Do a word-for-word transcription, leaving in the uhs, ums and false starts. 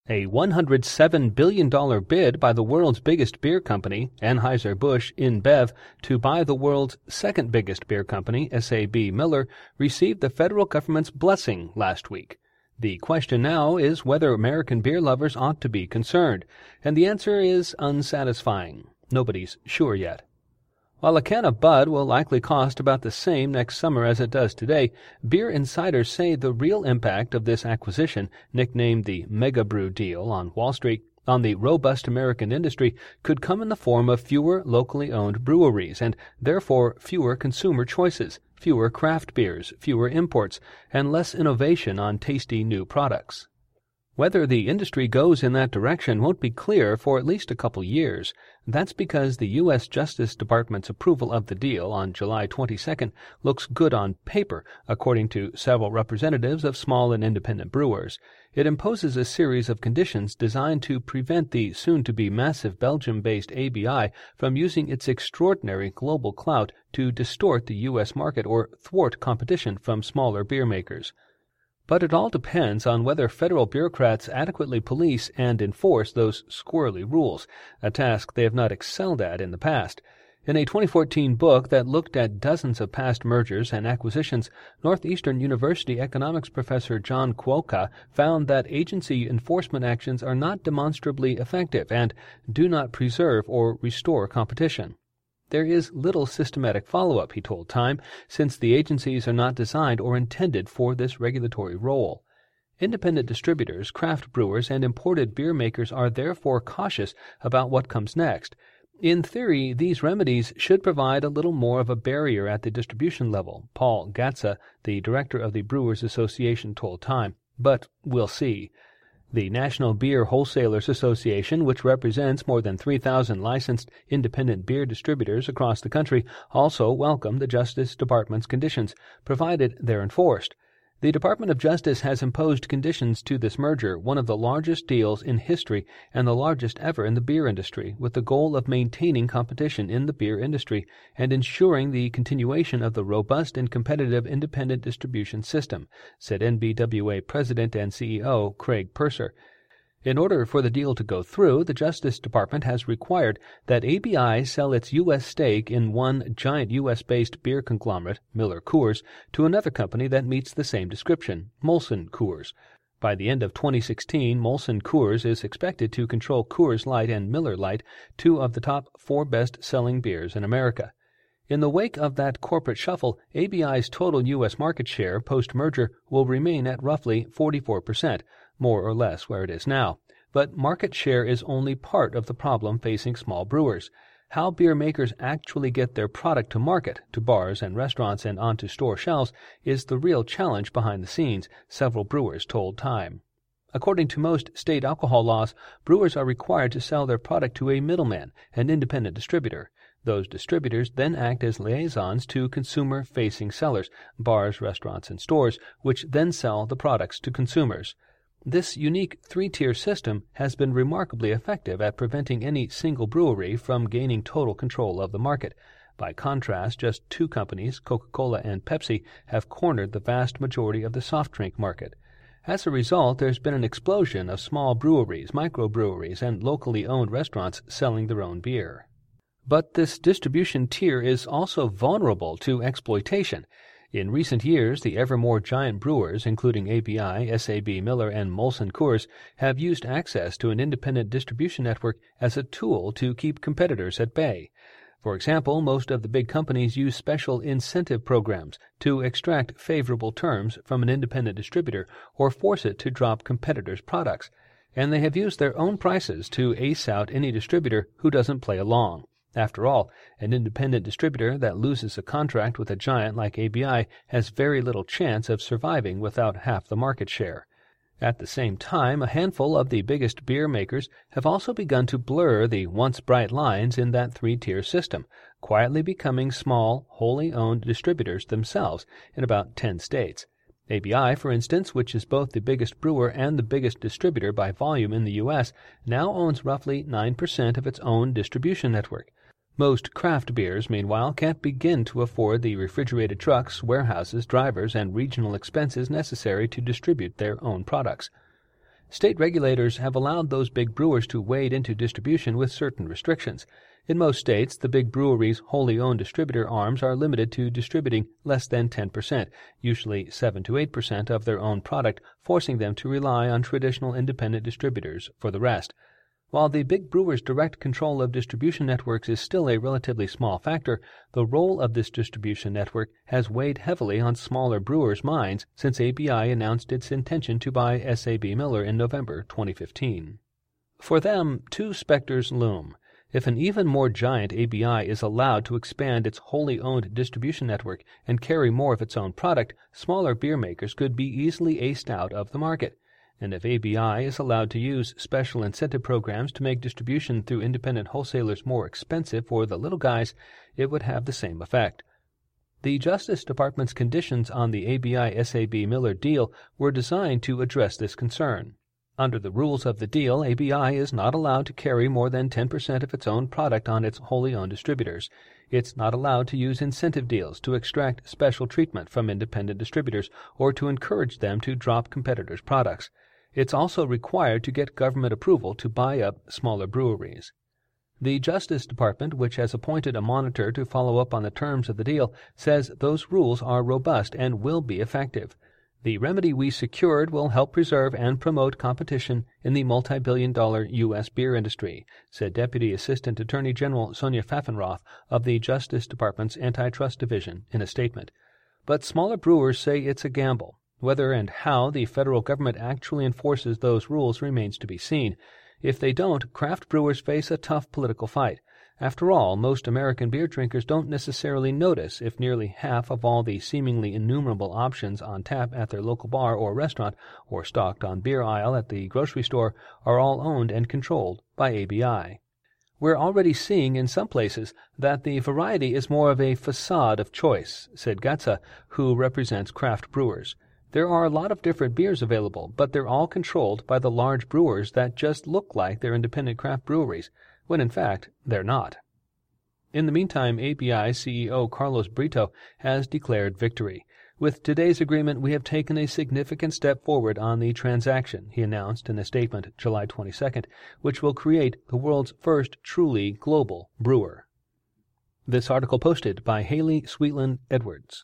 A one hundred seven billion dollars bid by the world's biggest beer company, Anheuser-Busch InBev, to buy the world's second biggest beer company, S A B Miller, received the federal government's blessing last week. The question now is whether American beer lovers ought to be concerned, and the answer is unsatisfying. Nobody's sure yet. While a can of Bud will likely cost about the same next summer as it does today, beer insiders say the real impact of this acquisition, nicknamed the Mega Brew deal on Wall Street, on the robust American industry could come in the form of fewer locally owned breweries and therefore fewer consumer choices, fewer craft beers, fewer imports, and less innovation on tasty new products. Whether the industry goes in that direction won't be clear for at least a couple years. That's because the U S Justice Department's approval of the deal on July twenty-second looks good on paper, according to several representatives of small and independent brewers. It imposes a series of conditions designed to prevent the soon-to-be massive Belgium-based A B I from using its extraordinary global clout to distort the U S market or thwart competition from smaller beer makers. But it all depends on whether federal bureaucrats adequately police and enforce those squirrely rules, a task they have not excelled at in the past. In a twenty fourteen book that looked at dozens of past mergers and acquisitions, Northeastern University economics professor John Kwoka found that agency enforcement actions are not demonstrably effective and do not preserve or restore competition. There is little systematic follow-up, he told Time, since the agencies are not designed or intended for this regulatory role. Independent distributors, craft brewers, and imported beer makers are therefore cautious about what comes next. In theory, these remedies should provide a little more of a barrier at the distribution level, Paul Gatza, the director of the Brewers Association, told Time. But we'll see. The National Beer Wholesalers Association, which represents more than three thousand licensed independent beer distributors across the country, also welcomed the Justice Department's conditions, provided they're enforced. The Department of Justice has imposed conditions to this merger, one of the largest deals in history and the largest ever in the beer industry, with the goal of maintaining competition in the beer industry and ensuring the continuation of the robust and competitive independent distribution system, said N B W A President and C E O Craig Purser. In order for the deal to go through, the Justice Department has required that A B I sell its U S stake in one giant U S-based beer conglomerate, Miller Coors, to another company that meets the same description, Molson Coors. By the end of twenty sixteen, Molson Coors is expected to control Coors Light and Miller Lite, two of the top four best-selling beers in America. In the wake of that corporate shuffle, A B I's total U S market share post-merger will remain at roughly forty-four percent, more or less where it is now. But market share is only part of the problem facing small brewers. How beer makers actually get their product to market, to bars and restaurants and onto store shelves, is the real challenge behind the scenes, several brewers told Time. According to most state alcohol laws, brewers are required to sell their product to a middleman, an independent distributor. Those distributors then act as liaisons to consumer-facing sellers, bars, restaurants, and stores, which then sell the products to consumers. This unique three-tier system has been remarkably effective at preventing any single brewery from gaining total control of the market. By contrast, just two companies, Coca-Cola and Pepsi, have cornered the vast majority of the soft drink market. As a result, there's been an explosion of small breweries, microbreweries, and locally owned restaurants selling their own beer. But this distribution tier is also vulnerable to exploitation. In recent years, the ever more giant brewers, including A B I, S A B Miller, and Molson Coors, have used access to an independent distribution network as a tool to keep competitors at bay. For example, most of the big companies use special incentive programs to extract favorable terms from an independent distributor or force it to drop competitors' products, and they have used their own prices to ace out any distributor who doesn't play along. After all, an independent distributor that loses a contract with a giant like A B I has very little chance of surviving without half the market share. At the same time, a handful of the biggest beer makers have also begun to blur the once bright lines in that three-tier system, quietly becoming small, wholly owned distributors themselves in about ten states. A B I, for instance, which is both the biggest brewer and the biggest distributor by volume in the U S, now owns roughly nine percent of its own distribution network. Most craft beers, meanwhile, can't begin to afford the refrigerated trucks, warehouses, drivers, and regional expenses necessary to distribute their own products. State regulators have allowed those big brewers to wade into distribution with certain restrictions. In most states, the big breweries' wholly owned distributor arms are limited to distributing less than ten percent, usually seven to eight percent of their own product, forcing them to rely on traditional independent distributors for the rest. While the big brewers' direct control of distribution networks is still a relatively small factor, the role of this distribution network has weighed heavily on smaller brewers' minds since A B I announced its intention to buy S A B Miller in November twenty fifteen. For them, two specters loom. If an even more giant A B I is allowed to expand its wholly owned distribution network and carry more of its own product, smaller beer makers could be easily aced out of the market. And if A B I is allowed to use special incentive programs to make distribution through independent wholesalers more expensive for the little guys, it would have the same effect. The Justice Department's conditions on the A B I S A B Miller deal were designed to address this concern. Under the rules of the deal, A B I is not allowed to carry more than ten percent of its own product on its wholly owned distributors. It's not allowed to use incentive deals to extract special treatment from independent distributors or to encourage them to drop competitors' products. It's also required to get government approval to buy up smaller breweries. The Justice Department, which has appointed a monitor to follow up on the terms of the deal, says those rules are robust and will be effective. The remedy we secured will help preserve and promote competition in the multi-billion dollar U S beer industry, said Deputy Assistant Attorney General Sonia Pfaffenroth of the Justice Department's Antitrust Division in a statement. But smaller brewers say it's a gamble. Whether and how the federal government actually enforces those rules remains to be seen. If they don't, craft brewers face a tough political fight. After all, most American beer drinkers don't necessarily notice if nearly half of all the seemingly innumerable options on tap at their local bar or restaurant, or stocked on beer aisle at the grocery store, are all owned and controlled by A B I. We're already seeing in some places that the variety is more of a facade of choice, said Gatza, who represents craft brewers. There are a lot of different beers available, but they're all controlled by the large brewers that just look like they're independent craft breweries, when in fact they're not. In the meantime, A B I C E O Carlos Brito has declared victory. With today's agreement, we have taken a significant step forward on the transaction, he announced in a statement July twenty-second, which will create the world's first truly global brewer. This article posted by Haley Sweetland Edwards.